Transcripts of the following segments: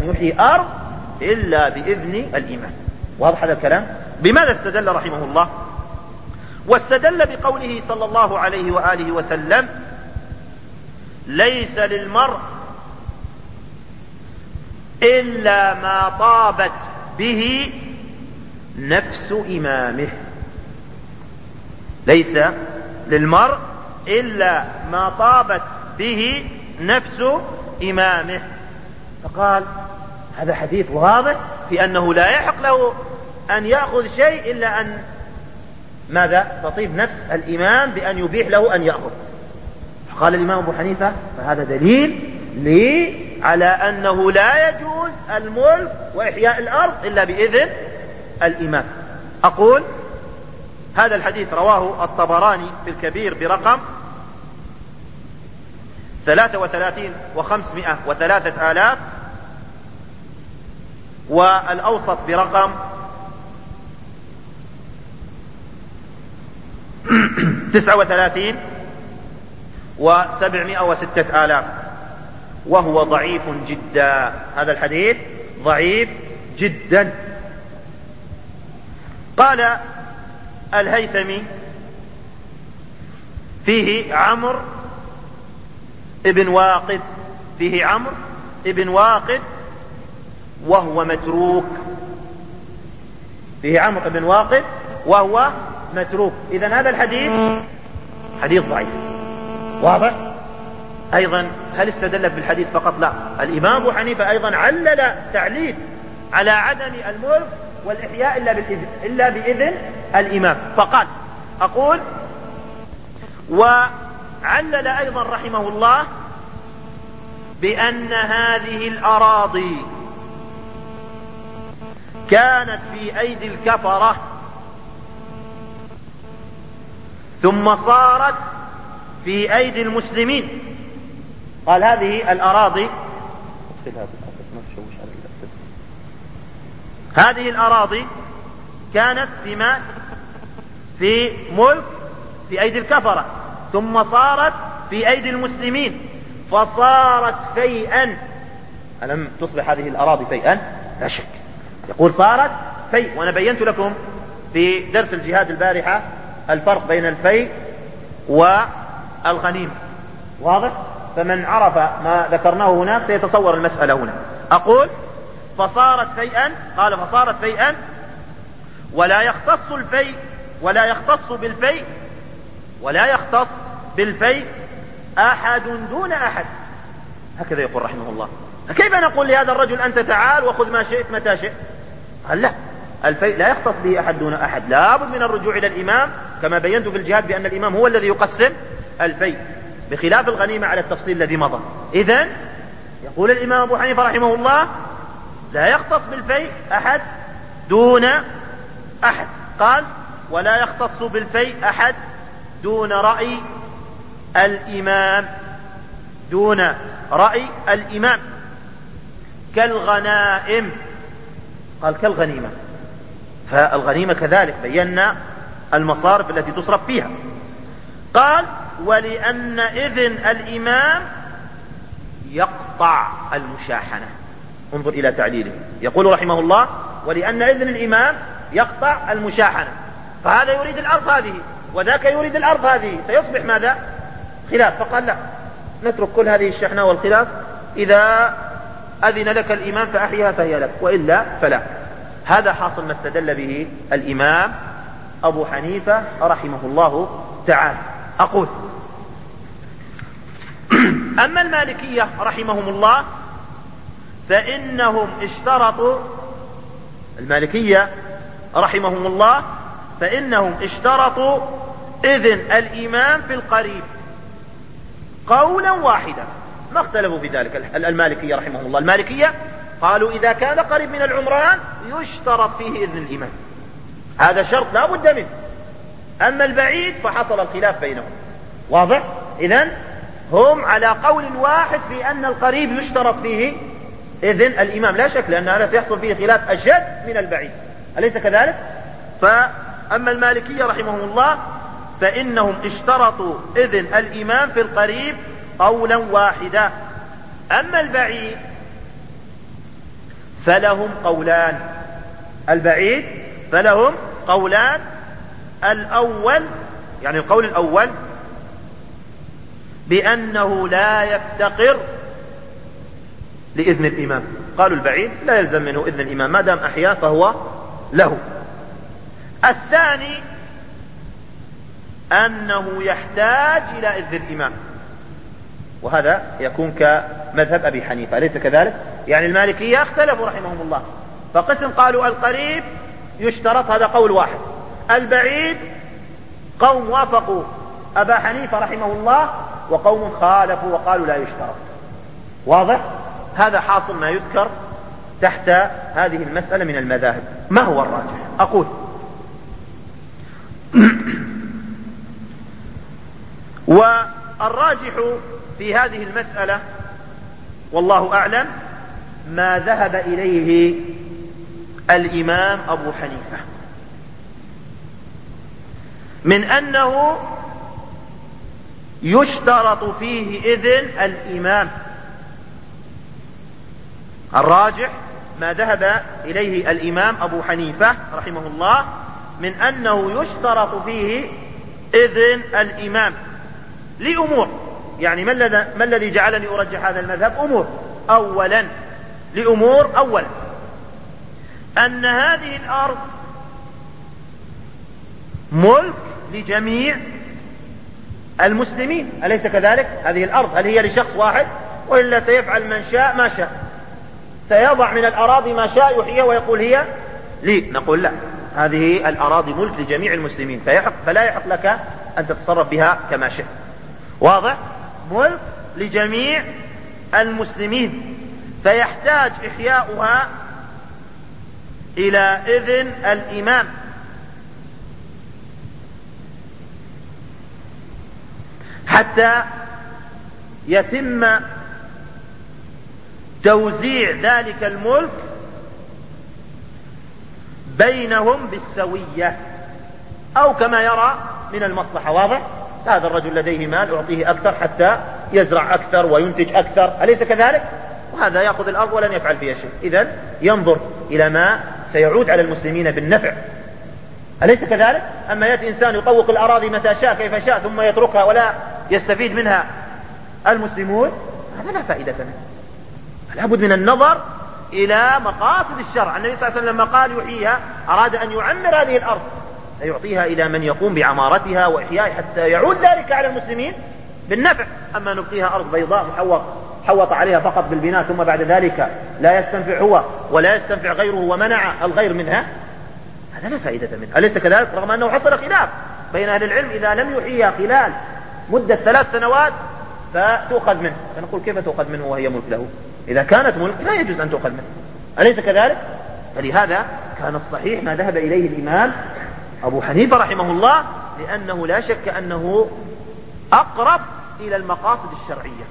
يحيي أرض إلا بإذن الإمام. واضح هذا الكلام؟ بماذا استدل رحمه الله؟ واستدل بقوله صلى الله عليه وآله وسلم: ليس للمرء إلا ما طابت به نفس إمامه. ليس للمرء إلا ما طابت به نفس إمامه. فقال هذا حديث واضح في أنه لا يحق له أن يأخذ شيء إلا أن ماذا؟ تطيب نفس الإمام بأن يبيح له أن يأخذ. قال الإمام أبو حنيفة: فهذا دليل لي على أنه لا يجوز الملك وإحياء الأرض إلا بإذن الإمام. أقول هذا الحديث رواه الطبراني في الكبير برقم 33,503 والأوسط برقم 39,706 وهو ضعيف جدا. هذا الحديث ضعيف جدا. قال الهيثمي: فيه عمرو ابن واقد، فيه عمرو ابن واقد وهو متروك. فيه عمرو ابن واقد وهو متروك. إذن هذا الحديث حديث ضعيف. واضح؟ أيضا هل استدل بالحديث فقط؟ لا، الإمام أبو حنيفة أيضا علل تعليل على عدم الملك والإحياء إلا بإذن الإمام. فقال: أقول وعلل أيضا رحمه الله بأن هذه الأراضي كانت في أيدي الكفرة ثم صارت في أيدي المسلمين. قال هذه الأراضي، هذه الأراضي كانت في ملك في أيدي الكفرة ثم صارت في أيدي المسلمين فصارت فيئا. ألم تصبح هذه الأراضي فيئا؟ لا شك. يقول صارت فيء، وأنا بينت لكم في درس الجهاد البارحة الفرق بين الفيء والغنيمة. واضح؟ فمن عرف ما ذكرناه هناك سيتصور المسألة هنا. أقول فصارت فيئا. قال فصارت فيئا ولا يختص الفيء ولا يختص بالفيء أحد دون أحد. هكذا يقول رحمه الله. كيف نقول لهذا الرجل أنت تعال وخذ ما شئت متى شئت؟ قال لا، الفيء لا يختص به أحد دون أحد، لا بد من الرجوع إلى الإمام، كما بينت في الجهاد بأن الإمام هو الذي يقسم الفيء، بخلاف الغنيمة على التفصيل الذي مضى. إذن يقول الإمام أبو حنيفة رحمه الله لا يختص بالفيء أحد دون أحد. قال ولا يختص بالفيء أحد دون رأي الإمام، دون رأي الإمام، كالغنائم. قال كالغنيمة، فالغنيمة كذلك بينا المصارف التي تصرف فيها. قال ولأن إذن الإمام يقطع المشاحنة. انظر إلى تعليله، يقول رحمه الله ولأن إذن الإمام يقطع المشاحنة، فهذا يريد الأرض هذه وذاك يريد الأرض هذه، سيصبح ماذا؟ خلاف. فقال لا، نترك كل هذه الشحنة والخلاف، إذا أذن لك الإمام فأحيها فهي لك، وإلا فلا. هذا حاصل ما استدل به الإمام أبو حنيفة رحمه الله تعالى. أقول أما المالكية رحمهم الله فإنهم اشترطوا، المالكية رحمهم الله فإنهم اشترطوا إذن الإمام في القريب قولا واحدا، ما اختلفوا في ذلك المالكية رحمهم الله. المالكية قالوا إذا كان قريب من العمران يشترط فيه إذن الإمام، هذا شرط لا بد منه. أما البعيد فحصل الخلاف بينهم. واضح؟ إذن هم على قول واحد في أن القريب يشترط فيه إذن الإمام، لا شك، لأن هذا سيحصل فيه خلاف أشد من البعيد، أليس كذلك؟ فأما المالكية رحمهم الله فإنهم اشترطوا إذن الإمام في القريب قولا واحدا. أما البعيد فلهم قولان. البعيد فلهم قولان. الأول يعني القول الأول بأنه لا يفتقر لإذن الإمام. قالوا البعيد لا يلزم منه إذن الإمام ما دام أحيا فهو له. الثاني أنه يحتاج إلى إذن الإمام، وهذا يكون كمذهب أبي حنيفة، أليس كذلك؟ يعني المالكية اختلفوا رحمهم الله، فقسم قالوا القريب يشترط، هذا قول واحد. البعيد قوم وافقوا أبا حنيفة رحمه الله، وقوم خالفوا وقالوا لا يشترط. واضح؟ هذا حاصل ما يذكر تحت هذه المسألة من المذاهب. ما هو الراجح؟ أقول والراجح في هذه المسألة والله أعلم ما ذهب إليه الإمام أبو حنيفة من أنه يشترط فيه إذن الإمام. الراجح ما ذهب إليه الإمام أبو حنيفة رحمه الله من أنه يشترط فيه إذن الإمام لأمور. يعني ما الذي جعلني أرجح هذا المذهب؟ أمور. أولا لأمور. أولا أن هذه الأرض ملك لجميع المسلمين، أليس كذلك؟ هذه الأرض هل هي لشخص واحد؟ وإلا سيفعل من شاء ما شاء، سيضع من الأراضي ما شاء يحييها ويقول هي لي. نقول لا، هذه الأراضي ملك لجميع المسلمين فلا يحق لك أن تتصرف بها كما شئت. واضح؟ ملك لجميع المسلمين فيحتاج إحياؤها إلى إذن الإمام. حتى يتم توزيع ذلك الملك بينهم بالسوية أو كما يرى من المصلحة. واضح؟ هذا الرجل لديه مال أعطيه أكثر حتى يزرع أكثر وينتج أكثر، أليس كذلك؟ وهذا يأخذ الأرض ولن يفعل فيها شيء. إذن ينظر إلى ما سيعود على المسلمين بالنفع، أليس كذلك؟ أما يأتي إنسان يطوق الأراضي متى شاء كيف شاء ثم يتركها ولا يستفيد منها المسلمون، هذا لا فائدة منه. لابد من النظر إلى مقاصد الشرع. النبي صلى الله عليه وسلم لما قال يحييها أراد أن يعمر هذه الأرض، سيعطيها إلى من يقوم بعمارتها وإحياء حتى يعود ذلك على المسلمين بالنفع. أما نبقيها أرض بيضاء محوط عليها فقط بالبناء ثم بعد ذلك لا يستنفع هو ولا يستنفع غيره ومنع الغير منها، هذا لا فائدة منه، أليس كذلك؟ رغم أنه حصل خلاف بين أهل العلم إذا لم يحييها خلال مدة 3 سنوات فتؤخذ منه. فنقول كيف تؤخذ منه وهي ملك له؟ إذا كانت ملك لا يجوز أن تؤخذ منه، أليس كذلك؟ فلهذا كان الصحيح ما ذهب إليه الإمام أبو حنيفة رحمه الله، لأنه لا شك أنه أقرب إلى المقاصد الشرعية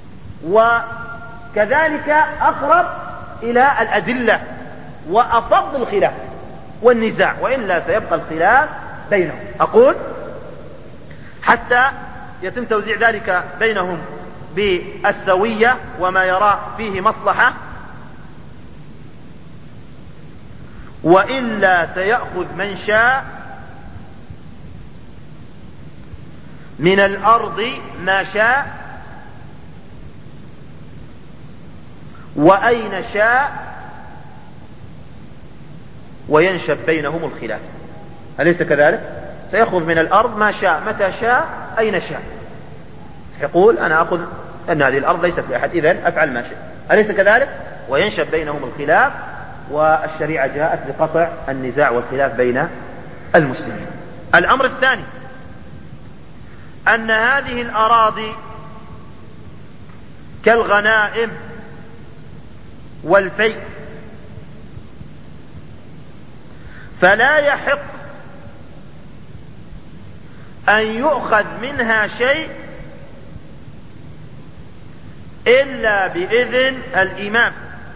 وكذلك أقرب إلى الأدلة وأفض الخلاف والنزاع، وإلا سيبقى الخلاف بينهم. أقول حتى يتم توزيع ذلك بينهم بالسوية وما يرى فيه مصلحة، وإلا سيأخذ من شاء من الأرض ما شاء وأين شاء وينشب بينهم الخلاف، أليس كذلك؟ سيأخذ من الأرض ما شاء متى شاء أين شاء، يقول أنا أخذ أن هذه الأرض ليست لأحد إذن أفعل ما شاء، أليس كذلك؟ وينشب بينهم الخلاف، والشريعة جاءت لقطع النزاع والخلاف بين المسلمين. الأمر الثاني أن هذه الأراضي كالغنائم والفيء، فلا يحق أن يؤخذ منها شيء إلا بإذن الإمام.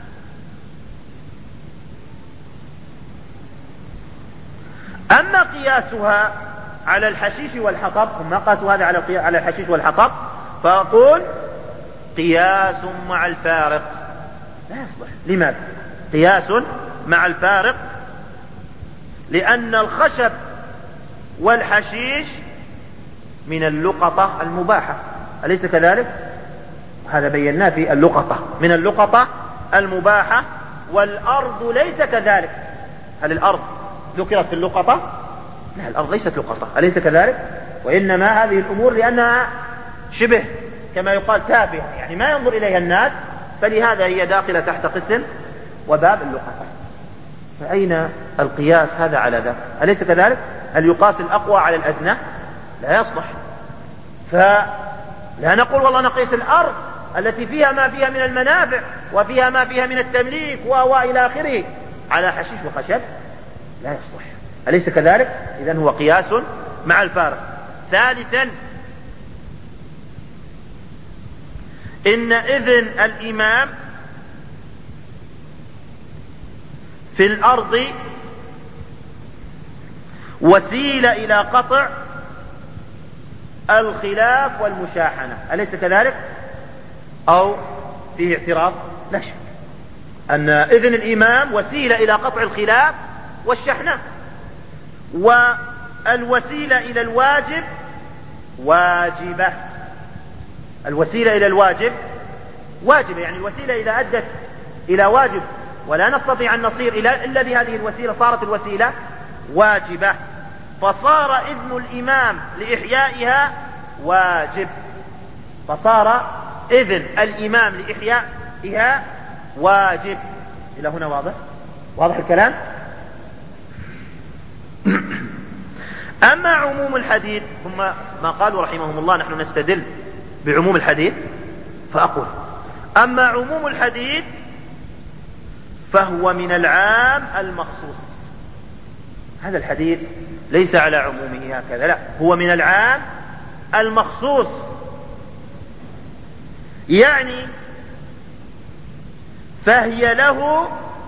أما قياسها على الحشيش والحطب، هم قاسوا هذا على الحشيش والحطب، فأقول قياس مع الفارق لا يصلح. لماذا؟ قياس مع الفارق، لأن الخشب والحشيش من اللقطة المباحة، أليس كذلك؟ هذا بيناه في اللقطة، من اللقطة المباحة، والأرض ليس كذلك. هل الأرض ذكرت في اللقطة؟ لا، الأرض ليست لقطة، أليس كذلك؟ وإنما هذه الأمور لأنها شبه كما يقال تافهة، يعني ما ينظر إليها الناس، فلهذا هي داخلة تحت قسم وباب اللقطة. فأين القياس هذا على ذا؟ أليس كذلك؟ هل يقاس الأقوى على الأدنى؟ لا يصلح. فلا نقول والله نقيس الأرض التي فيها ما فيها من المنافع وفيها ما فيها من التمليك وإلى آخره على حشيش وخشب، لا يصلح، أليس كذلك؟ إذن هو قياس مع الفارق. ثالثا، إن إذن الإمام في الأرض وسيلة إلى قطع الخلاف والمشاحنة، أليس كذلك؟ أو فيه اعتراض؟ لا شك أن إذن الإمام وسيلة إلى قطع الخلاف والشحنة، والوسيلة إلى الواجب واجبة. الوسيلة إلى الواجب واجبة، يعني الوسيلة إذا أدت إلى واجب ولا نستطيع أن نصير إلا بهذه الوسيلة صارت الوسيلة واجبة، فصار إذن الإمام لإحيائها واجب، فصار إذن الإمام لإحيائها واجب. إلى هنا واضح؟ واضح الكلام؟ أما عموم الحديث، هم ما قالوا رحمهم الله نحن نستدل بعموم الحديث، فأقول أما عموم الحديث فهو من العام المخصوص. هذا الحديث ليس على عمومه هكذا، لا، هو من العام المخصوص، يعني فهي له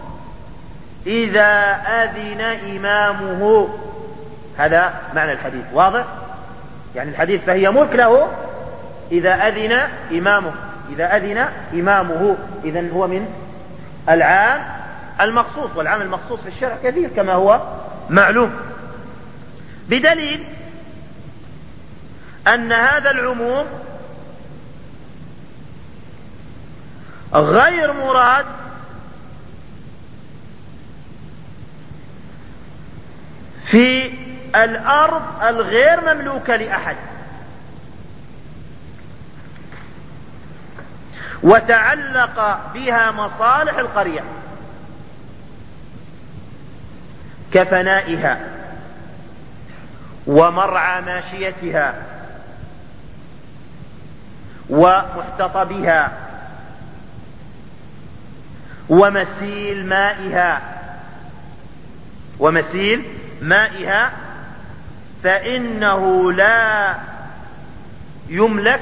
إذا أذن إمامه. هذا معنى الحديث، واضح؟ يعني الحديث فهي ملك له إذا أذن إمامه، إذا أذن إمامه. إذن هو من العام المخصوص، والعام المخصوص في الشرع كثير كما هو معلوم، بدليل أن هذا العموم غير مراد في الأرض الغير مملوكة لأحد، وتعلق بها مصالح القرية كفنائها ومرعى ماشيتها ومحتطبها ومسيل مائها، فإنه لا يملك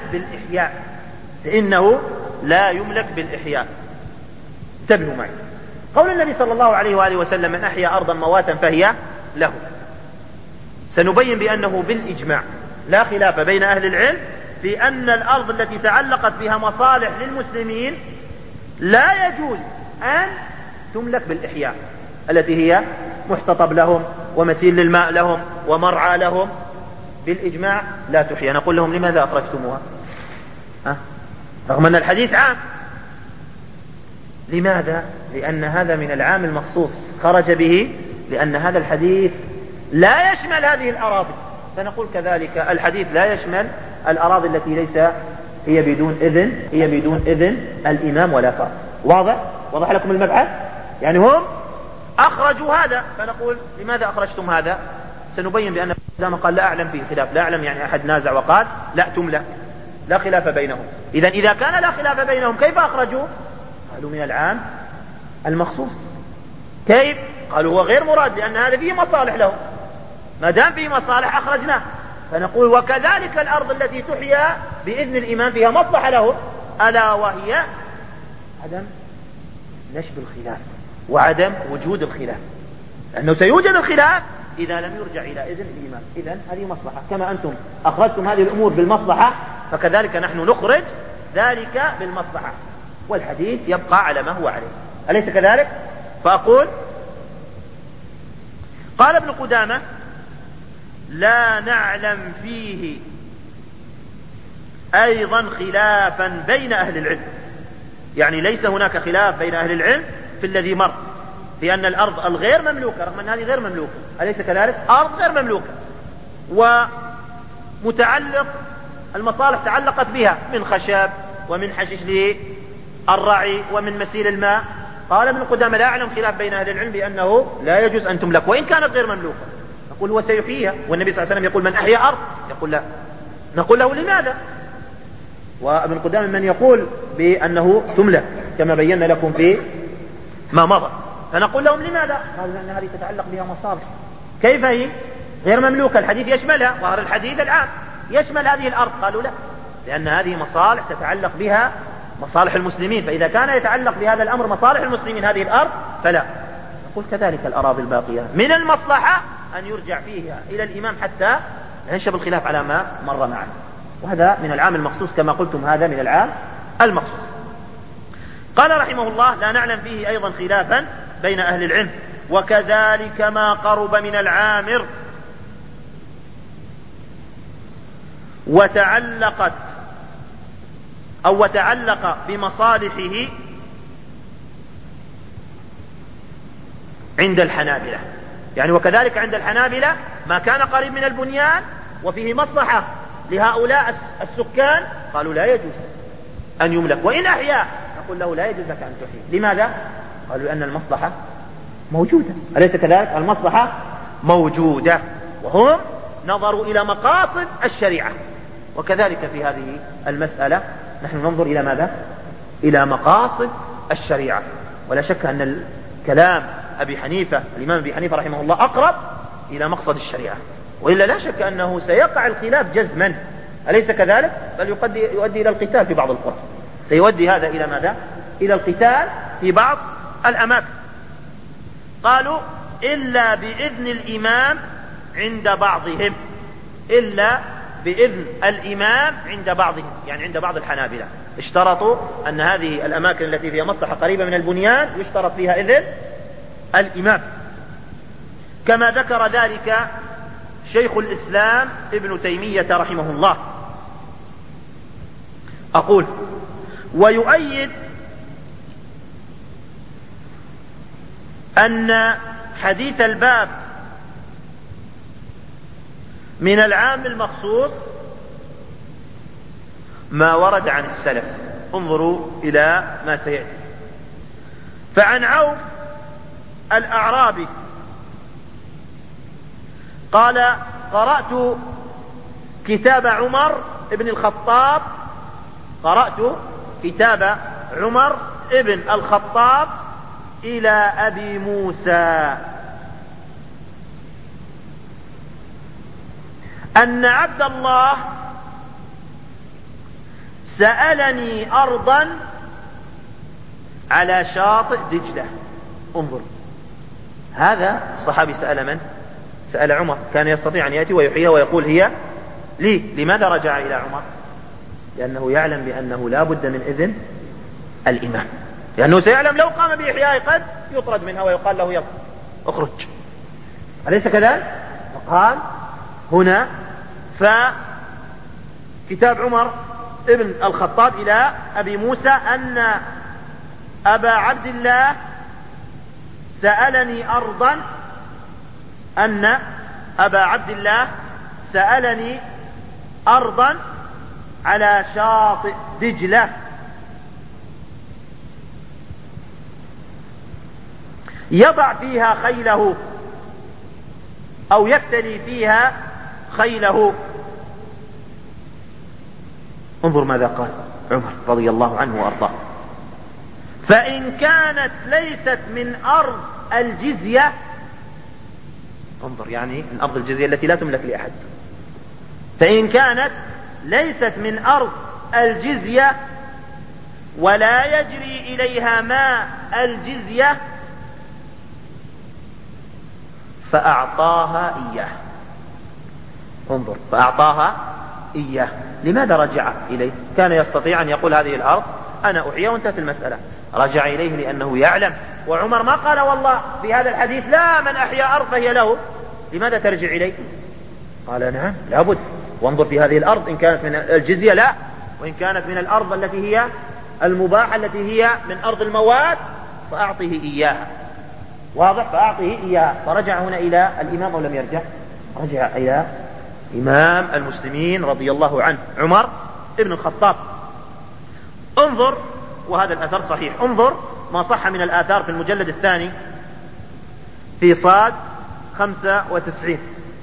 بالإحياء. انتبهوا معي، قول النبي صلى الله عليه وآله وسلم: من أحيا أرضا مواتا فهي له، سنبين بأنه بالإجماع لا خلاف بين أهل العلم في أن الأرض التي تعلقت بها مصالح للمسلمين لا يجوز أن تملك بالإحياء، التي هي محتطب لهم ومسيل للماء لهم ومرعى لهم، بالإجماع لا تحيى. نقول لهم: لماذا أخرجتموها؟ رغم أن الحديث عام. لماذا؟ لأن هذا من العام المخصوص، خرج به لأن هذا الحديث لا يشمل هذه الأراضي. فنقول كذلك الحديث لا يشمل الأراضي التي ليس هي بدون إذن الإمام ولا فرق. واضح لكم المبحث؟ يعني هم أخرجوا هذا، فنقول: لماذا أخرجتم هذا؟ سنبين بأن الإسلام قال لا أعلم فيه خلاف، لا أعلم يعني أحد نازع وقال لا تملك، لا خلاف بينهم. إذا كان لا خلاف بينهم كيف أخرجوا؟ قالوا: من العام المخصوص. كيف؟ قالوا: هو غير مراد لأن هذا فيه مصالح له، ما دام فيه مصالح أخرجناه. فنقول: وكذلك الأرض التي تحيا بإذن الإمام فيها مصلحة له، ألا وهي عدم نشب الخلاف وعدم وجود الخلاف، لأنه سيوجد الخلاف إذا لم يرجع إلى إذن الإمام. إذن هذه مصلحة، كما أنتم أخرجتم هذه الأمور بالمصلحة فكذلك نحن نخرج ذلك بالمصلحة، والحديث يبقى على ما هو عليه، أليس كذلك؟ فأقول قال ابن قدامة لا نعلم فيه أيضا خلافا بين أهل العلم، يعني ليس هناك خلاف بين أهل العلم في الذي مر في أن الأرض الغير مملوكة، رغم أن هذه غير مملوكة، أليس كذلك؟ أرض غير مملوكة ومتعلق المصالح تعلقت بها من خشب ومن حشيش للرعي ومن مسيل الماء. قال ابن قدامة لا أعلم خلاف بين أهل العلم بأنه لا يجوز أن تملك وإن كانت غير مملوكة. نقول هو سيحييها، والنبي صلى الله عليه وسلم يقول من أحيا أرض، يقول لا. نقول له لماذا؟ وابن قدامة من يقول بأنه تملك كما بينا لكم في ما مضى، فنقول لهم لماذا؟ قالوا لأن هذه تتعلق بها مصالح. كيف هي غير مملوكة؟ الحديث يشملها، ظهر الحديث العام يشمل هذه الأرض. قالوا لا، لأن هذه مصالح تتعلق بها مصالح المسلمين، فإذا كان يتعلق بهذا الأمر مصالح المسلمين هذه الأرض فلا. نقول كذلك الأراضي الباقية من المصلحة أن يرجع فيها إلى الإمام حتى ينشب الخلاف على ما مر معنا، وهذا من العام المخصوص كما قلتم، هذا من العام المخصوص. قال رحمه الله لا نعلم فيه أيضا خلافا بين أهل العلم، وكذلك ما قرب من العامر وتعلق بمصالحه عند الحنابلة، يعني وكذلك عند الحنابلة ما كان قريب من البنيان وفيه مصلحة لهؤلاء السكان قالوا لا يجوز أن يملك، وإن أحيا نقول له لا يجوز لك أن تحيي. لماذا؟ قالوا لأن المصلحة موجودة، أليس كذلك؟ المصلحة موجودة، وهم نظروا إلى مقاصد الشريعة. وكذلك في هذه المسألة نحن ننظر إلى ماذا؟ إلى مقاصد الشريعة. ولا شك أن الكلام أبي حنيفة، الإمام أبي حنيفة رحمه الله أقرب إلى مقصد الشريعة، وإلا لا شك أنه سيقع الخلاف جزما، أليس كذلك؟ بل يؤدي إلى القتال في بعض القرى، سيؤدي هذا إلى ماذا؟ إلى القتال في بعض الأماكن. قالوا إلا بإذن الإمام عند بعضهم، إلا بإذن الإمام عند بعضهم، يعني عند بعض الحنابلة اشترطوا أن هذه الأماكن التي فيها مصلحة قريبة من البنيان يشترط فيها إذن الإمام، كما ذكر ذلك شيخ الإسلام ابن تيمية رحمه الله. أقول ويؤيد أن حديث الباب من العام المخصوص ما ورد عن السلف. انظروا إلى ما سيأتي. فعن عوف الأعرابي قال قرأت كتاب عمر ابن الخطاب، قرأت كتاب عمر ابن الخطاب إلى أبي موسى أن عبد الله سألني أرضا على شاطئ دجلة. انظر، هذا الصحابي سأل من؟ سأل عمر، كان يستطيع أن يأتي ويحييها ويقول هي لي. لماذا رجع إلى عمر؟ لأنه يعلم بأنه لا بد من إذن الإمام، لأنه سيعلم لو قام بإحياء قد يطرد منها ويقال له يلا اخرج، أليس كذلك؟ وقال هنا فكتاب عمر ابن الخطاب إلى أبي موسى أن أبا عبد الله سألني أرضا، أن أبا عبد الله سألني أرضا على شاطئ دجلة يضع فيها خيله أو يفتلي فيها خيله. انظر ماذا قال عمر رضي الله عنه وأرضاه: فإن كانت ليست من أرض الجزية، انظر يعني من أرض الجزية التي لا تملك لأحد، فإن كانت ليست من أرض الجزية ولا يجري إليها ماء الجزية فأعطاها إياه. انظر، فأعطاها إياه. لماذا رجع إليه؟ كان يستطيع أن يقول هذه الأرض أنا أحيا وانتهت المسألة. رجع إليه لأنه يعلم وعمر ما قال والله في هذا الحديث لا من أحيا أرض فهي له، لماذا ترجع إليه؟ قال نعم لابد، وانظر في هذه الأرض إن كانت من الجزية لا، وإن كانت من الأرض التي هي المباحة التي هي من أرض المواد فأعطه إياها. واضح؟ فأعطه إياها. فرجع هنا إلى الإمام أو لم يرجع؟ رجع إلى إمام المسلمين رضي الله عنه عمر ابن الخطاب. انظر، وهذا الأثر صحيح، انظر ما صح من الآثار في المجلد الثاني في صاد 95.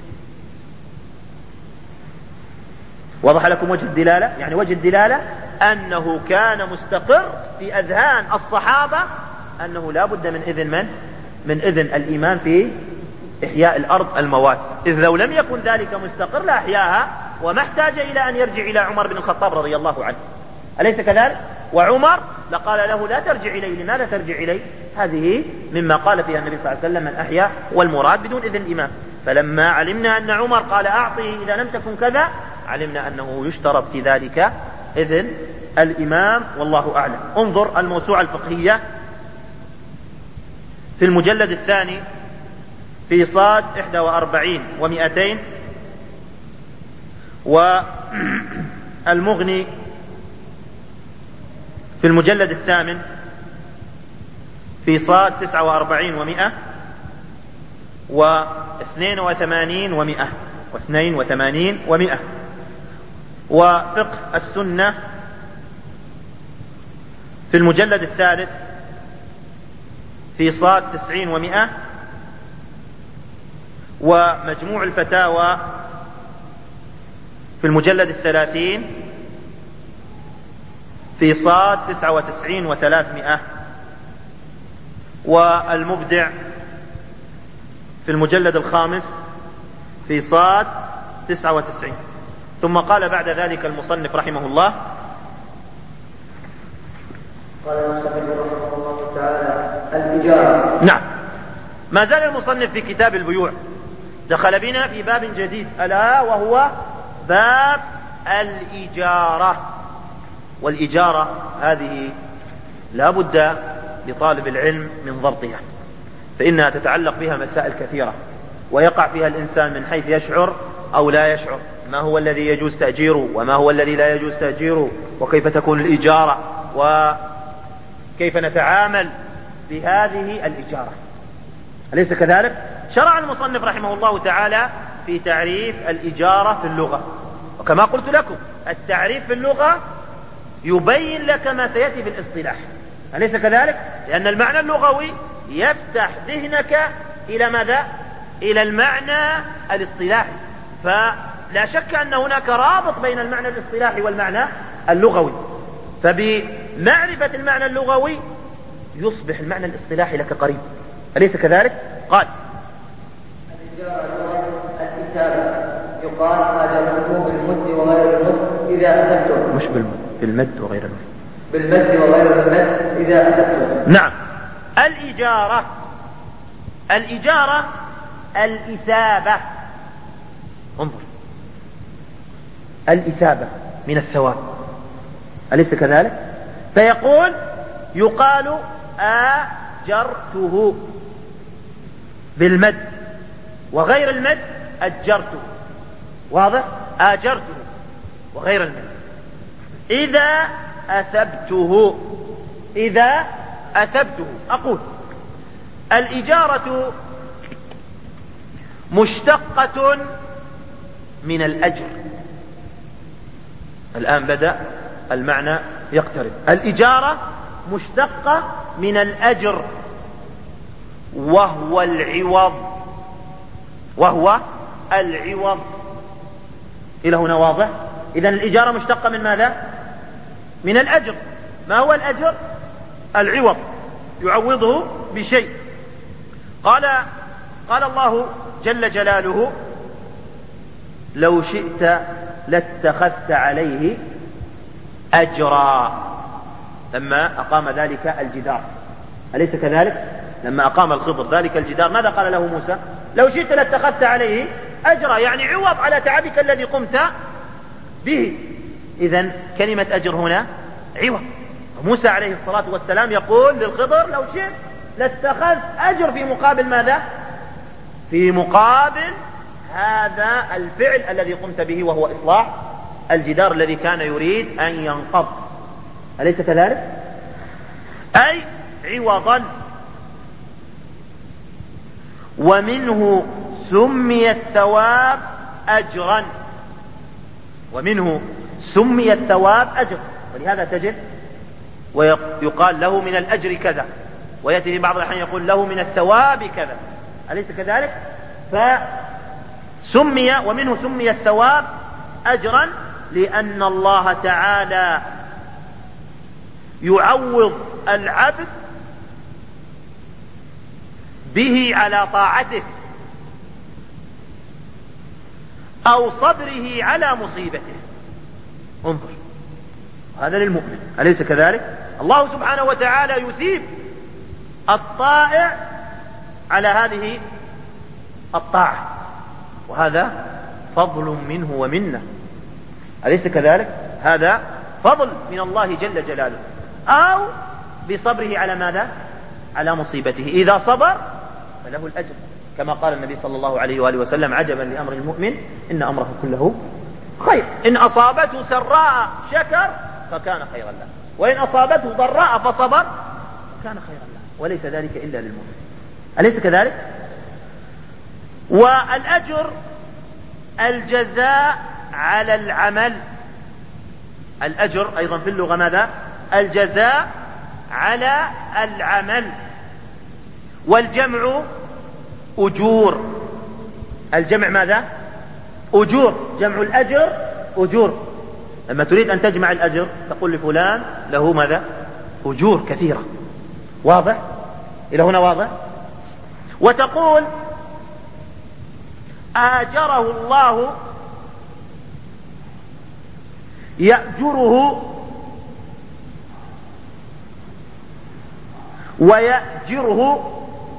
وضح لكم وجه الدلالة؟ يعني وجه الدلالة أنه كان مستقر في أذهان الصحابة أنه لا بد من إذن الإمام في إحياء الأرض المواد، إذ لو لم يكن ذلك مستقر لا أحياها، وما احتاج إلى أن يرجع إلى عمر بن الخطاب رضي الله عنه. أليس كذلك؟ وعمر لقال له لا ترجع إليه. لماذا ترجع إليه؟ هذه مما قال فيها النبي صلى الله عليه وسلم من أحيا، والمراد بدون إذن الإمام. فلما علمنا أن عمر قال أعطه إذا لم تكن كذا، علمنا أنه يشترط في ذلك إذن الإمام، والله أعلم. انظر الموسوعة الفقهية في المجلد الثاني في صاد 41 و200، والمغني في المجلد الثامن في صاد 49 و100 و82 و100 و82 و100، وفقه السنة في المجلد الثالث في صاد 90 و100، ومجموع الفتاوى في المجلد 30 في صاد 99 و300، والمبدع في المجلد الخامس في صاد 99. ثم قال بعد ذلك المصنف رحمه الله: قال المصنف رحمه الله تعالى: الإجارة. نعم، ما زال المصنف في كتاب البيوع، دخل بنا في باب جديد ألا وهو باب الإجارة. والإجارة هذه لا بد لطالب العلم من ضبطها، فإنها تتعلق بها مسائل كثيرة، ويقع فيها الإنسان من حيث يشعر أو لا يشعر. ما هو الذي يجوز تأجيره وما هو الذي لا يجوز تأجيره، وكيف تكون الإجارة، وكيف نتعامل بهذه الإجارة. أليس كذلك؟ شرع المصنف رحمه الله تعالى في تعريف الإجارة في اللغة، وكما قلت لكم التعريف في اللغة يبين لك ما سيأتي في الاصطلاح. أليس كذلك؟ لأن المعنى اللغوي يفتح ذهنك إلى ماذا؟ إلى المعنى الاصطلاحي. فلا شك أن هناك رابط بين المعنى الاصطلاحي والمعنى اللغوي، فبمعرفة المعنى اللغوي يصبح المعنى الاصطلاحي لك قريب. أليس كذلك؟ قال: الإجارة الكتابة يقال أجرته بالمد وغير المد إذا أثبته. مش بالمد وغير المد، بالمد وغير المد إذا أثبته. نعم. الإجارة الإثابة. انظر، الإثابة من الثواب. أليس كذلك؟ فيقول يقال آجرته بالمد، وغير المد أجرته. واضح؟ آجرته وغير المد. إذا أثبته أقول الإجارة مشتقة من الأجر. الآن بدأ المعنى يقترب. الإجارة مشتقة من الأجر، وهو العوض. إلى هنا واضح؟ إذن الإجارة مشتقة من ماذا؟ من الأجر. ما هو الأجر؟ العوض، يعوضه بشيء. قال الله جل جلاله: لو شئت لاتخذت عليه أجرا، لما أقام ذلك الجدار. أليس كذلك؟ لما أقام الخضر ذلك الجدار ماذا قال له موسى؟ لو شئت لاتخذت عليه أجرا، يعني عوض على تعبك الذي قمت به. إذن كلمة أجر هنا عوض. موسى عليه الصلاة والسلام يقول للخضر: لو شئت لاتخذت أجر في مقابل ماذا؟ في مقابل هذا الفعل الذي قمت به، وهو إصلاح الجدار الذي كان يريد أن ينقض. أليس كذلك؟ أي عوضا. ومنه سمي الثواب أجرا، ومنه سمي الثواب أجر، ولهذا تجد ويقال له من الأجر كذا، ويأتي في بعض الأحيان يقول له من الثواب كذا. أليس كذلك؟ فسمي ومنه سمي الثواب أجرا لأن الله تعالى يعوض العبد به على طاعته أو صبره على مصيبته. انظر، هذا للمؤمن. أليس كذلك؟ الله سبحانه وتعالى يثيب الطائع على هذه الطاعة، وهذا فضل منه ومنه. أليس كذلك؟ هذا فضل من الله جل جلاله. أو بصبره على ماذا؟ على مصيبته. إذا صبر فله الأجر، كما قال النبي صلى الله عليه وآله وسلم: عجبا لأمر المؤمن إن أمره كله خير، إن أصابته سراء شكر فكان خيرا له، وإن أصابته ضراء فصبر فكان خيرا له، وليس ذلك إلا للمؤمن. أليس كذلك؟ والأجر الجزاء على العمل. الأجر أيضا في اللغة ماذا؟ الجزاء على العمل. والجمع أجور. الجمع ماذا؟ أجور. جمع الأجر أجور. لما تريد أن تجمع الأجر تقول لفلان له ماذا؟ أجور كثيرة. واضح؟ إلى هنا واضح؟ وتقول آجره الله يأجره ويأجره.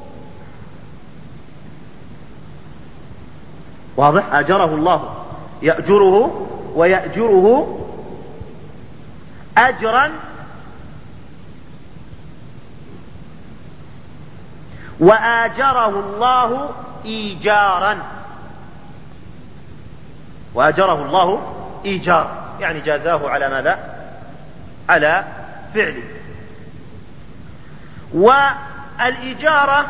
واضح؟ آجره الله يأجره ويأجره أجرا وآجره الله إيجارا. وآجره الله إيجار يعني جازاه على ماذا؟ على فعله. والإجارة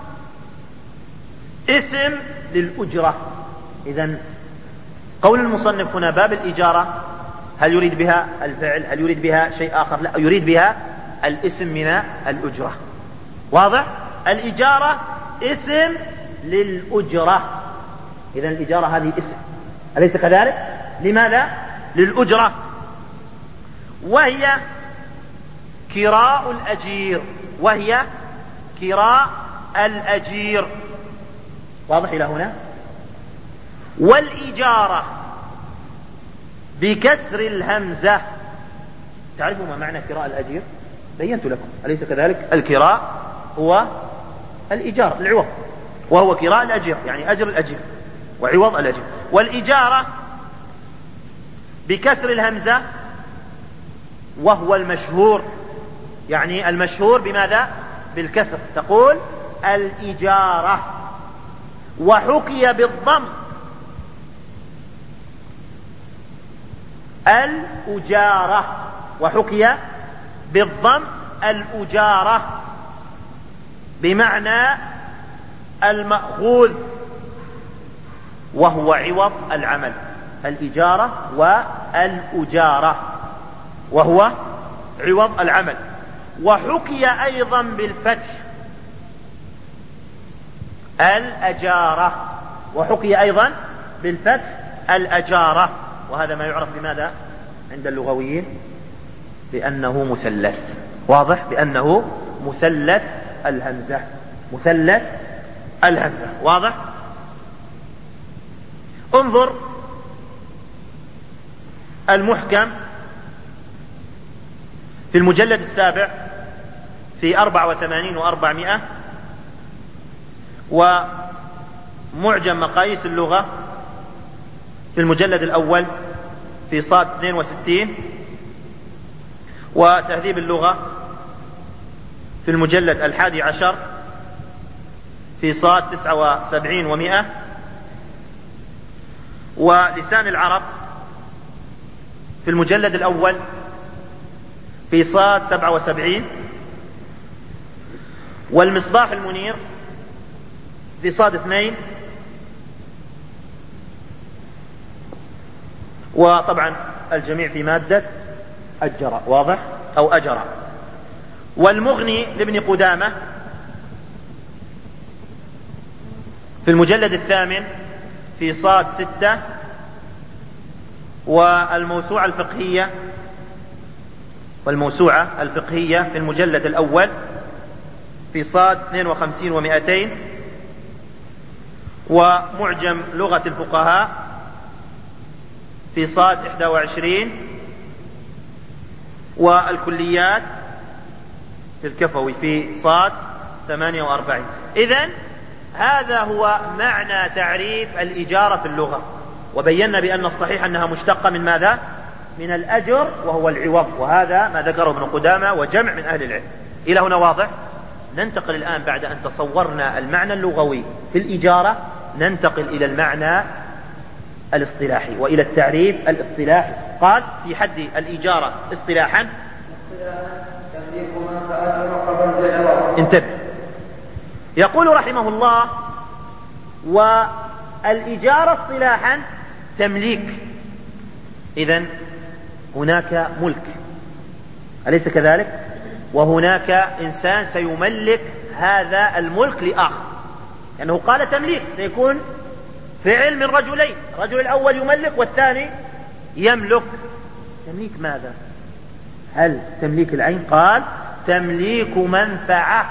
اسم للأجرة. إذن قول المصنف هنا باب الإجارة هل يريد بها الفعل؟ هل يريد بها شيء آخر؟ لا، يريد بها الاسم من الأجرة. واضح؟ الإجارة اسم للأجرة. إذن الإجارة هذه اسم، أليس كذلك؟ لماذا؟ للأجرة، وهي كراء الأجير. وهي كراء الأجير. واضح إلى هنا؟ والإجارة بكسر الهمزة. تعرفوا ما معنى كراء الأجير؟ بينت لكم، أليس كذلك؟ الكراء هو الإيجار، العوض، وهو كراء الأجير يعني أجر الأجير وعوض الأجير. والإجارة بكسر الهمزة وهو المشهور، يعني المشهور بماذا؟ بالكسر. تقول الإجارة. وحكي بالضم الأجارة. وحكي بالضم الأجارة بمعنى المأخوذ، وهو عوض العمل. الإجارة والأجارة وهو عوض العمل. وحكي أيضا بالفتح الأجارة. وحكي أيضا بالفتح الأجارة، وهذا ما يعرف بماذا عند اللغويين؟ بأنه مثلث. واضح؟ بأنه مثلث الهمزة. مثلث الهمزة. واضح؟ انظر المحكم في المجلد 7 في 84 و400، ومعجم مقاييس اللغة في المجلد الأول في صاد 62، وتهذيب اللغة في المجلد 11 في صاد 79 و100، ولسان العرب في المجلد الأول في صاد 77، والمصباح المنير في صاد 2، وطبعا الجميع في مادة أجرى، واضح، أو أجرى. والمغني لابن قدامة في المجلد 8 في صاد 6، والموسوعة الفقهية في المجلد الأول في صاد 52 و200، ومعجم لغة الفقهاء في صاد 21، والكليات في الكفوي في صاد 48. إذن هذا هو معنى تعريف الإجارة في اللغة، وبينا بأن الصحيح أنها مشتقة من ماذا؟ من الأجر، وهو العوض، وهذا ما ذكره ابن قدامة وجمع من أهل العلم. إلى هنا واضح؟ ننتقل الآن بعد أن تصورنا المعنى اللغوي في الإجارة، ننتقل إلى المعنى الاصطلاحي وإلى التعريف الاصطلاحي. قال في حد الإجارة اصطلاحا، انتبه، يقول رحمه الله: والإجارة اصطلاحا تمليك. إذن هناك ملك، أليس كذلك؟ وهناك إنسان سيملك هذا الملك لآخر، لأنه قال تمليك، سيكون فعل من رجلين، الرجل الأول يملك والثاني يملك. تمليك ماذا؟ هل تمليك العين؟ قال تمليك منفعة.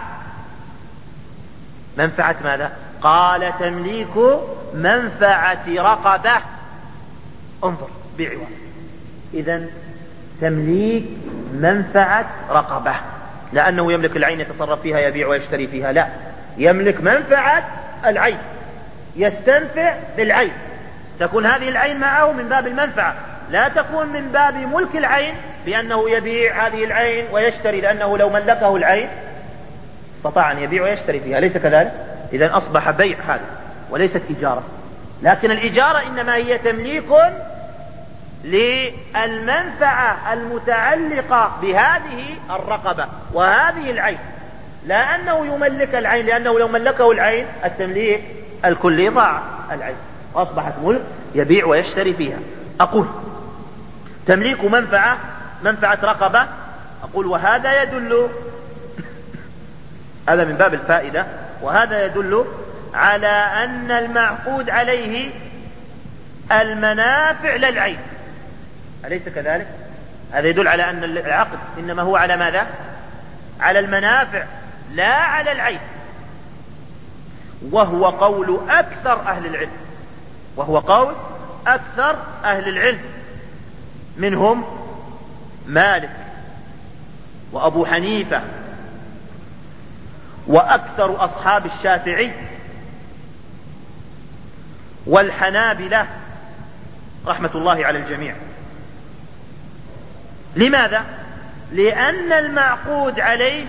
منفعة ماذا؟ قال تمليك منفعة رقبة. انظر بعوض. إذن تمليك منفعة رقبة، لأنه يملك العين يتصرف فيها، يبيع ويشتري فيها، لا، يملك منفعة العين، يستنفع بالعين. تكون هذه العين معه من باب المنفعة، لا تكون من باب ملك العين بأنه يبيع هذه العين ويشتري، لأنه لو ملكه العين استطاع أن يبيع ويشتري فيها، ليس كذلك؟ إذن أصبح بيع هذا وليست إجارة. لكن الإجارة إنما هي تمليك للمنفعة المتعلقة بهذه الرقبة وهذه العين، لا أنه يملك العين، لأنه لو ملكه العين التمليك الكلي ضاع العين وأصبحت ملك يبيع ويشتري فيها. أقول تمليك منفعة رقبة. أقول وهذا يدل، هذا من باب الفائدة، وهذا يدل على أن المعقود عليه المنافع للعين، أليس كذلك؟ هذا يدل على أن العقد إنما هو على ماذا؟ على المنافع لا على العين، وهو قول أكثر أهل العلم، منهم مالك وأبو حنيفة وأكثر أصحاب الشافعي والحنابلة رحمة الله على الجميع. لماذا؟ لأن المعقود عليه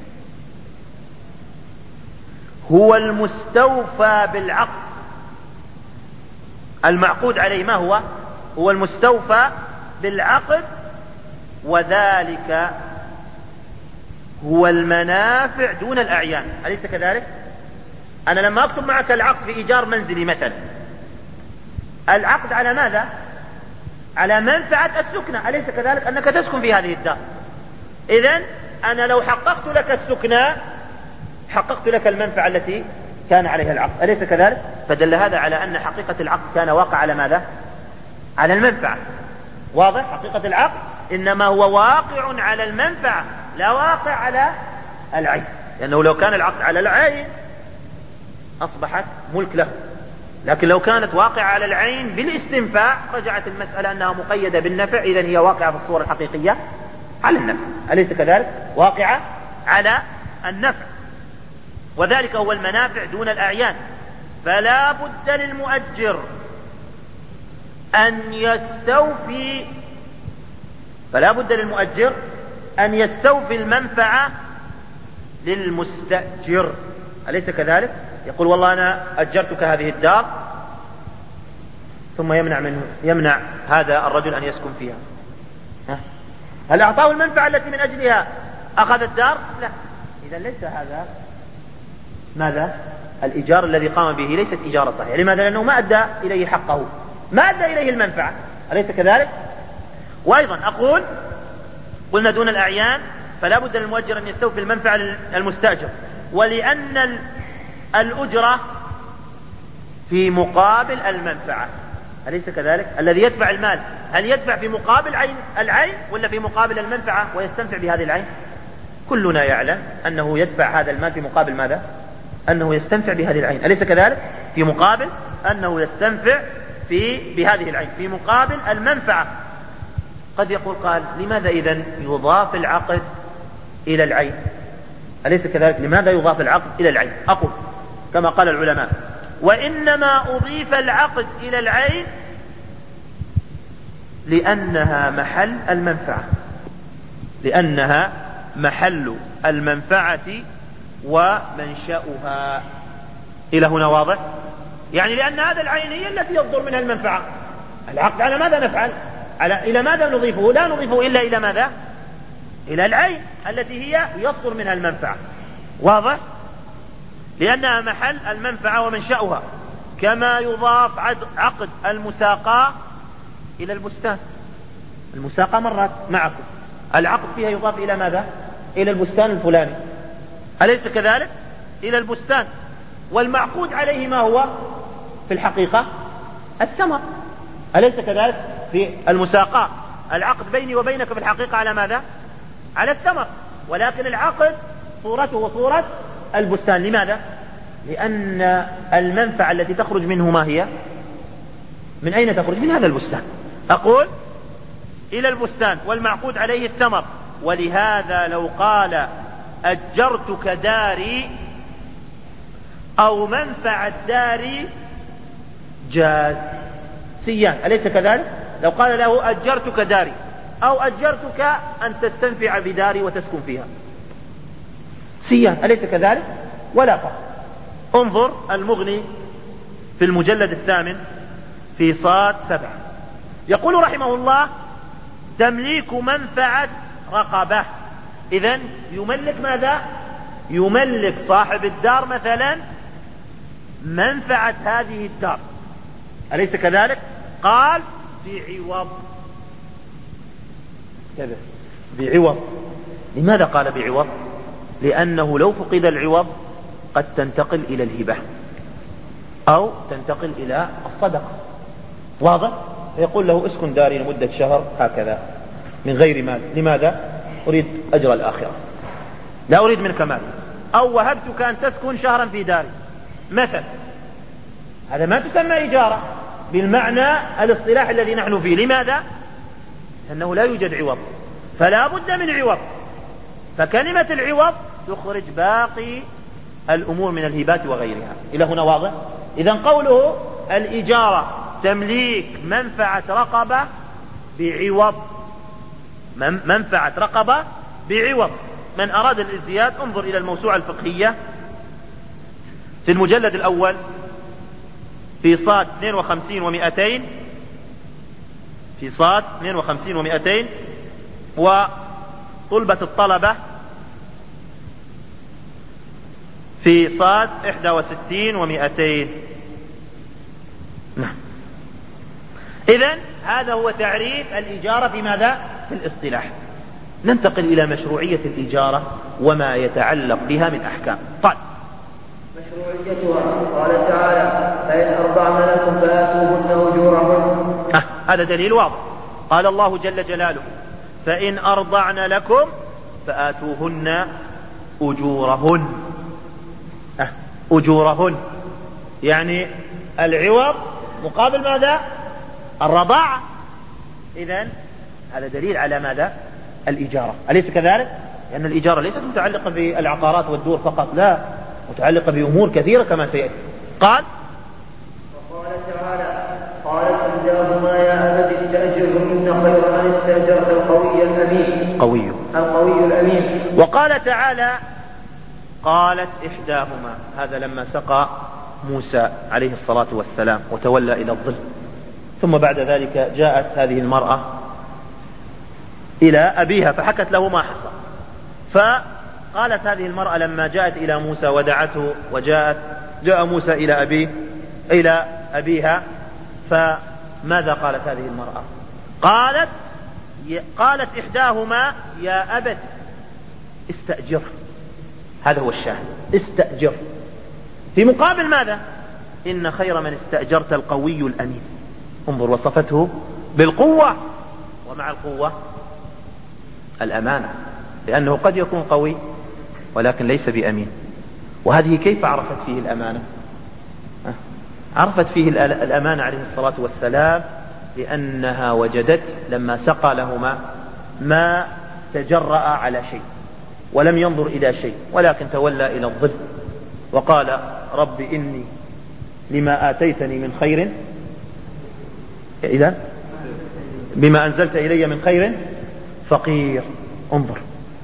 هو المستوفى بالعقد. المعقود عليه ما هو؟ هو المستوفى بالعقد، وذلك هو المنافع دون الأعيان، أليس كذلك؟ أنا لما أكتب معك العقد في إيجار منزلي مثلا، العقد على ماذا؟ على منفعة السكنة، أليس كذلك؟ أنك تسكن في هذه الدار. إذن أنا لو حققت لك السكنة حققت لك المنفعة التي كان عليها العقد، أليس كذلك؟ فدل هذا على أن حقيقة العقد كان واقع على ماذا؟ على المنفعة. واضح؟ حقيقة العقد إنما هو واقع على المنفعة، لا واقع على العين، لأنه لو كان العقد على العين أصبحت ملك له، لكن لو كانت واقعة على العين بالاستنفاع رجعت المسألة أنها مقيدة بالنفع، إذن هي واقعة في الصورة الحقيقية على النفع، أليس كذلك؟ واقعة على النفع، وذلك هو المنافع دون الأعيان. فلا بد للمؤجر أن يستوفي المنفعة للمستأجر، أليس كذلك؟ يقول والله أنا أجرتك هذه الدار، ثم يمنع هذا الرجل أن يسكن فيها. هل أعطاه المنفعة التي من أجلها أخذ الدار؟ لا. إذا ليس هذا ماذا؟ الإيجار الذي قام به ليست إيجارة صحيحة. لماذا؟ لأنه ما أدى إليه حقه، ما أدى إليه المنفعة، أليس كذلك؟ وأيضا أقول قلنا دون الأعيان فلا بد للمؤجر أن يستوفي المنفعة للمستأجر، ولأن الأجرة في مقابل المنفعة، أليس كذلك؟ الذي يدفع المال هل يدفع في مقابل العين ولا في مقابل المنفعة ويستنفع بهذه العين؟ كلنا يعلم أنه يدفع هذا المال في مقابل ماذا؟ أنه يستنفع بهذه العين، أليس كذلك؟ في مقابل أنه يستنفع بهذه العين في مقابل المنفعة. قد يقول قال لماذا إذن يضاف العقد إلى العين؟ أليس كذلك؟ لماذا يضاف العقد إلى العين؟ أقول كما قال العلماء وإنما أضيف العقد إلى العين لأنها محل المنفعة، لأنها محل المنفعة ومنشأها. إلى هنا واضح؟ يعني لأن هذا العين هي التي يصدر منها المنفعة. العقد على ماذا نفعل؟ إلى ماذا نضيفه؟ لا نضيفه إلا إلى ماذا؟ إلى العين التي هي يصدر منها المنفعة. واضح؟ لأنها محل المنفعة ومنشأها، كما يضاف عقد المساقاة إلى البستان. المساقاة مرت معكم، العقد فيها يضاف إلى ماذا؟ إلى البستان الفلاني، أليس كذلك؟ إلى البستان، والمعقود عليه ما هو في الحقيقة؟ الثمر، أليس كذلك؟ في المساقاة العقد بيني وبينك في الحقيقة على ماذا؟ على الثمر، ولكن العقد صورته صورة البستان. لماذا؟ لأن المنفعة التي تخرج منه ما هي؟ من أين تخرج؟ من هذا البستان. أقول إلى البستان والمعقود عليه الثمر. ولهذا لو قال أجرتك داري أو منفعة داري جاز سيان، أليس كذلك؟ لو قال له أجرتك داري أو أجرتك أن تستنفع بداري وتسكن فيها سيان، أليس كذلك؟ ولا فرق. انظر المغني في المجلد 8 في صاد 7 يقول رحمه الله تمليك منفعة رقبة. إذن يملك ماذا؟ يملك صاحب الدار مثلا منفعة هذه الدار، أليس كذلك؟ قال بعوض كذا، بعوض. لماذا قال بعوض؟ لأنه لو فقد العوض قد تنتقل إلى الهبة أو تنتقل إلى الصدقة. واضح؟ يقول له اسكن داري لمدة شهر هكذا من غير مال. لماذا؟ أريد أجر الآخرة، لا أريد منك مال. أو وهبتك أن تسكن شهرا في داري مثلا، هذا ما تسمى إجارة بالمعنى الاصطلاح الذي نحن فيه. لماذا؟ لأنه لا يوجد عوض، فلا بد من عوض، فكلمة العوض تخرج باقي الأمور من الهبات وغيرها. إلى هنا واضح؟ إذن قوله الإجارة تمليك منفعة رقبة بعوض، منفعة رقبة بعوض. من أراد الازدياد انظر إلى الموسوعة الفقهية في المجلد الأول في صاد 52 و200، في صاد 52 و200، وطلبة الطلبة في صاد 61 و200. نعم. إذن هذا هو تعريف الإجارة في ماذا؟ في الاصطلاح. ننتقل إلى مشروعية الإجارة وما يتعلق بها من أحكام. طيب مشروعيتها قال تعالى فإن أرضعن لكم فآتوهن أجورهن. هذا دليل واضح. قال الله جل جلاله فإن أرضعن لكم فآتوهن أجورهن. أجورهن يعني العوض مقابل ماذا؟ الرضاعة. إذن هذا دليل على ماذا؟ الإجارة، أليس كذلك؟ لأن الإجارة ليست متعلقة بالعقارات والدور فقط، لا، متعلقة بأمور كثيرة كما سيأتي. قال وقال تعالى قالت إحداهما يا أبت استأجره إن خير من استأجرت القوي الأمين. القوي الأمين. وقال تعالى قالت إحداهما، هذا لما سقى موسى عليه الصلاة والسلام وتولى إلى الظل. ثم بعد ذلك جاءت هذه المرأة إلى أبيها فحكت له ما حصل. فقالت هذه المرأة لما جاءت إلى موسى ودعته جاء موسى إلى أبيها، فماذا قالت هذه المرأة؟ قالت إحداهما يا أبت استأجر. هذا هو الشاهد، استأجر. في مقابل ماذا؟ إن خير من استأجرت القوي الأمين. انظر، وصفته بالقوة، ومع القوة الأمانة، لأنه قد يكون قوي ولكن ليس بأمين. وهذه كيف عرفت فيه الأمانة؟ عرفت فيه الأمانة عليه الصلاة والسلام لأنها وجدت لما سقى لهما ما تجرأ على شيء ولم ينظر إلى شيء، ولكن تولى إلى الظل وقال رب إني لما آتيتني من خير، إذا بما أنزلت إلي من خير فقير. انظر،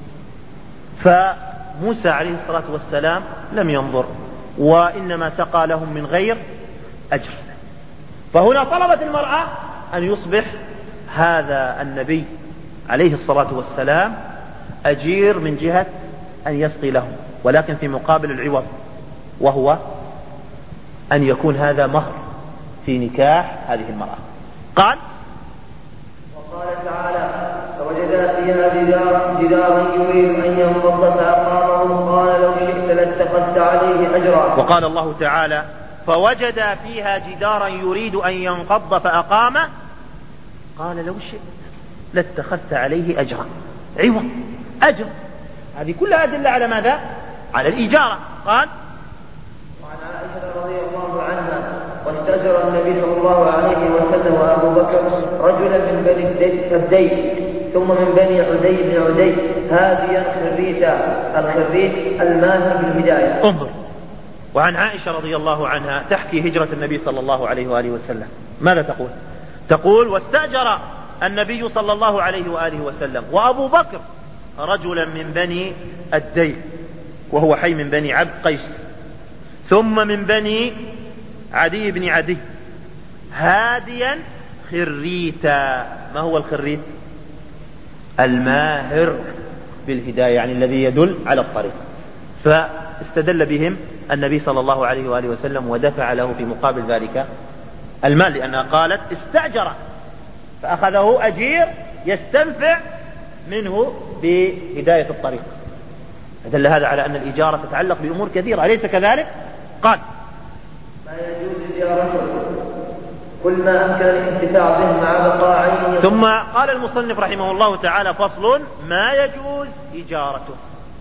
فموسى عليه الصلاة والسلام لم ينظر، وإنما سقى لهم من غير أجر. فهنا طلبت المرأة أن يصبح هذا النبي عليه الصلاة والسلام أجير من جهة أن يسقي لهم، ولكن في مقابل العوض، وهو أن يكون هذا مهر في نكاح هذه المرأة. قال وقال تعالى فوجدا فيها جدارا يريد أن ينقض فأقامه قال لو شئت لاتخذت عليه أجرا. وقال الله تعالى فوجد فيها جدارا يريد أن ينقض فأقامه قال لو شئت لاتخذت عليه أجرا. عوض، أجر. هذه كلها أدلة على ماذا؟ على الإجارة. قال وعن عائشة رضي الله عنها واستأجر النبي صلى الله عليه وسلم وأبو بكر رجلا من بني الدين ثم من بني عدي بن عدي هاديا خريتا. الخريت الماهر بالهداية. انظر، وعن عائشة رضي الله عنها تحكي هجرة النبي صلى الله عليه وآله وسلم. ماذا تقول؟ تقول واستأجر النبي صلى الله عليه وآله وسلم وأبو بكر رجلا من بني الدين، وهو حي من بني عبد قيس، ثم من بني عدي بن عدي هاديا خريتا. ما هو الخريت؟ الماهر بالهداية، يعني الذي يدل على الطريق. فاستدل بهم النبي صلى الله عليه وآله وسلم ودفع له في مقابل ذلك المال، لأنها قالت استأجر فأخذه أجير يستنفع منه بهداية الطريق. دل هذا على أن الإجارة تتعلق بأمور كثيرة، أليس كذلك؟ قال ما يجوز إجارته كل ما أمكن الانتفاع به مع بقاء عينه. ثم قال المصنف رحمه الله تعالى فصل ما يجوز إجارته.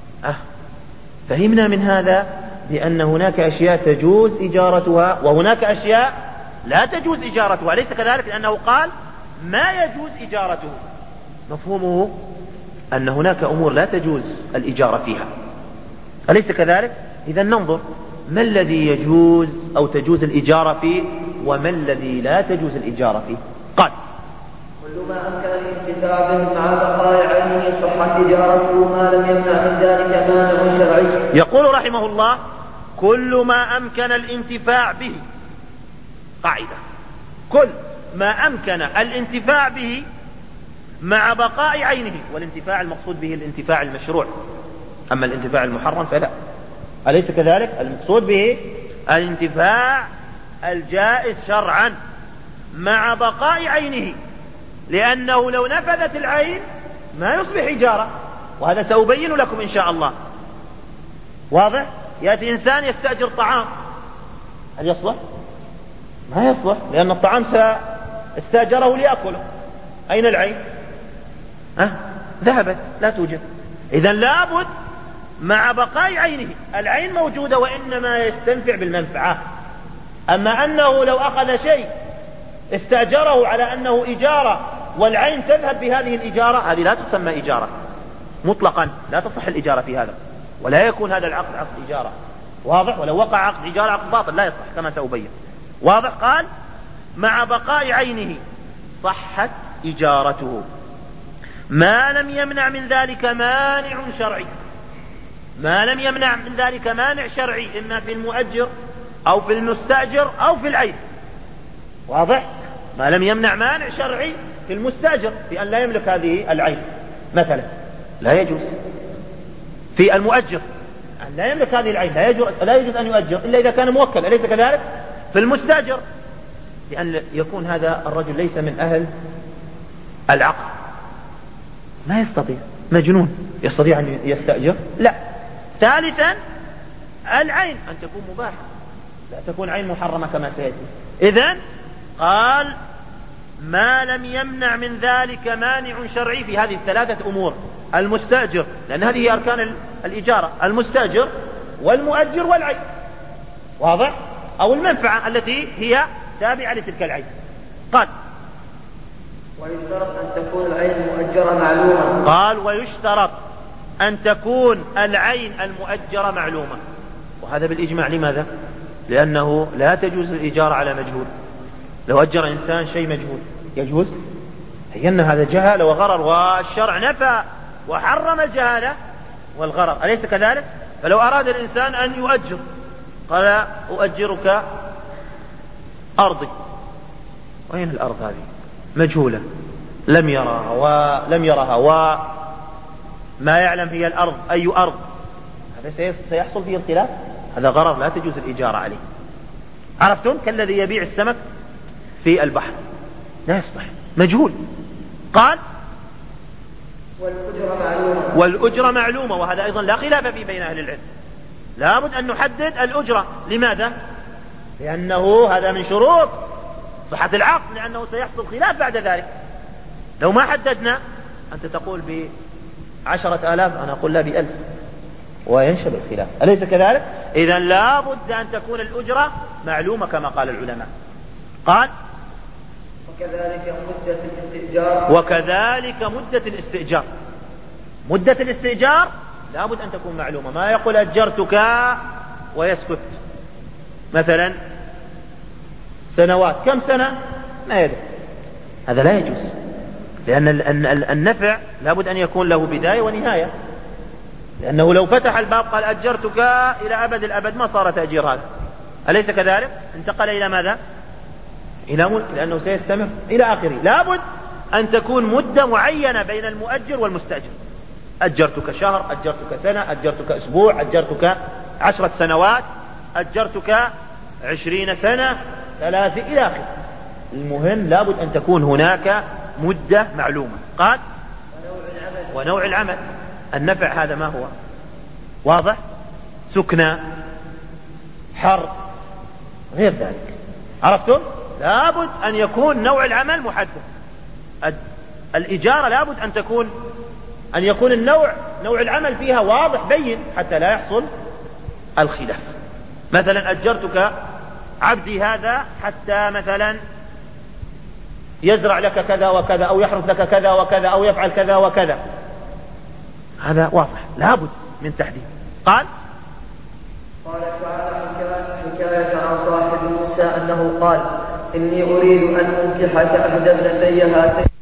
فهمنا من هذا بأن هناك أشياء تجوز إجارتها وهناك أشياء لا تجوز إجارتها، أليس كذلك؟ لأنه قال ما يجوز إجارته، مفهومه أن هناك أمور لا تجوز الإجارة فيها، أليس كذلك؟ إذا ننظر ما الذي يجوز أو تجوز الإجارة فيه وما الذي لا تجوز الإجارة فيه. قال كل ما أمكن الانتفاع به مع بقاء عينه صحت إجارته ما لم يمنع من ذلك مانع شرعي. يقول رحمه الله كل ما أمكن الانتفاع به، قاعدة، كل ما أمكن الانتفاع به مع بقاء عينه، والانتفاع المقصود به الانتفاع المشروع، أما الانتفاع المحرم فلا، أليس كذلك؟ المقصود به الانتفاع الجائز شرعا مع بقاء عينه، لأنه لو نفذت العين ما يصبح إجارة، وهذا سأبين لكم إن شاء الله. واضح؟ يأتي إنسان يستأجر طعام، هل يصلح؟ ما يصلح، لأن الطعام استأجره ليأكله. أين العين؟ ذهبت، لا توجد. إذن لابد مع بقاء عينه، العين موجودة وإنما يستنفع بالمنفعة. أما أنه لو أخذ شيء استأجره على أنه إجارة والعين تذهب بهذه الإجارة، هذه لا تسمى إجارة مطلقا، لا تصح الإجارة في هذا، ولا يكون هذا العقد عقد إجارة. واضح؟ ولو وقع عقد إجارة عقد باطل لا يصح كما سأبين. واضح؟ قال مع بقاء عينه صحت إجارته ما لم يمنع من ذلك مانع شرعي. ما لم يمنع من ذلك مانع شرعي، إما في المؤجر أو في المستأجر أو في العين. واضح؟ ما لم يمنع مانع شرعي في المستأجر في أن لا يملك هذه العين مثلا، لا يجوز. في المؤجر أن لا يملك هذه العين، لا يجوز أن يؤجر إلا إذا كان موكل، أليس كذلك؟ في المستأجر لأن يكون هذا الرجل ليس من أهل العقل، ما يستطيع، مجنون يستطيع أن يستأجر؟ لا. ثالثا العين أن تكون مباحة، لا تكون عين محرمة كما سيأتي. إذن قال ما لم يمنع من ذلك مانع شرعي في هذه الثلاثة أمور: المستأجر، لأن هذه هي أركان الإجارة، المستأجر والمؤجر والعين. واضح؟ أو المنفعة التي هي تابعة لتلك العين. قال ويشترط أن تكون العين المؤجرة معلومة. قال ويشترط أن تكون العين المؤجرة معلومة، وهذا بالإجماع. لماذا؟ لأنه لا تجوز الإجارة على مجهول. لو أجر إنسان شيء مجهول يجوز؟ لأن هذا جهالة وغرر، والشرع نفى وحرم الجهالة والغرر، أليس كذلك؟ فلو أراد الإنسان أن يؤجر قال أؤجرك أرضي، وين الأرض هذه؟ مجهولة، لم يرها وما يعلم هي الأرض أي أرض، هذا سيحصل فيه الخلاف، هذا غرر لا تجوز الإجارة عليه. عرفتم؟ كالذي يبيع السمك في البحر، لا يصلح، مجهول. قال والأجرة معلومة، وهذا أيضا لا خلاف فيه بين أهل العلم، لابد أن نحدد الأجرة. لماذا؟ لأنه هذا من شروط صحة العقد، لأنه سيحصل خلاف بعد ذلك. لو ما حددنا، أنت تقول ب10,000 أنا أقول لا ب1,000، وينشب الخلاف، أليس كذلك؟ إذن لابد أن تكون الأجرة معلومة كما قال العلماء. قال وكذلك مدة الاستئجار. مدة الاستئجار لابد أن تكون معلومة، ما يقول أجرتك ويسكت مثلا سنوات، كم سنة ما يدري، هذا لا يجوز، لأن النفع لابد أن يكون له بداية ونهاية، لأنه لو فتح الباب قال أجرتك إلى أبد الأبد ما صار تأجير هذا، أليس كذلك؟ انتقل إلى ماذا؟ إلى ملك، لأنه سيستمر إلى آخره. لابد أن تكون مدة معينة بين المؤجر والمستأجر، أجرتك شهر، أجرتك سنة، أجرتك أسبوع، أجرتك 10 سنوات، أجرتك 20 سنة، 3 إلى آخره. المهم لابد أن تكون هناك مدة معلومة. قال ونوع العمل، النفع هذا ما هو؟ واضح؟ سكنى، حر، غير ذلك. عرفتم؟ لابد أن يكون نوع العمل محدد. الإجارة لابد أن يكون نوع العمل فيها واضح بين حتى لا يحصل الخلاف. مثلا أجرتك عبدي هذا حتى مثلا يزرع لك كذا وكذا، أو يحرث لك كذا وكذا، أو يفعل كذا وكذا، هذا واضح، لابد من تحديد. قال تعالى حكاية عن صاحب موسى أنه قال إني أريد أن أنكحك إحدى ابنتي هاتين